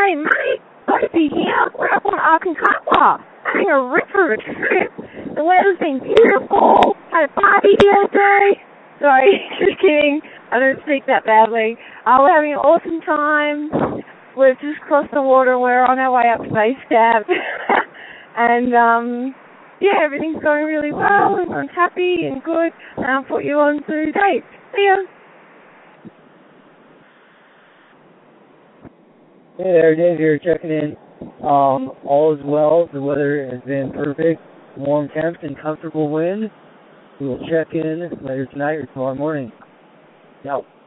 Hey, mate, let's be here. We're up on Aconcagua having a ripper trip. The weather's been beautiful. Had a party the other day. Sorry, just kidding. I don't speak that badly. We're having an awesome time. We've just crossed the water. We're on our way up to base camp. And, yeah, everything's going really well. Everyone's happy and good. And I'll put you on to Dave. See ya. Hey there, Dave here checking in. All is well. The weather has been perfect. Warm temps and comfortable wind. We will check in later tonight or tomorrow morning. Ciao.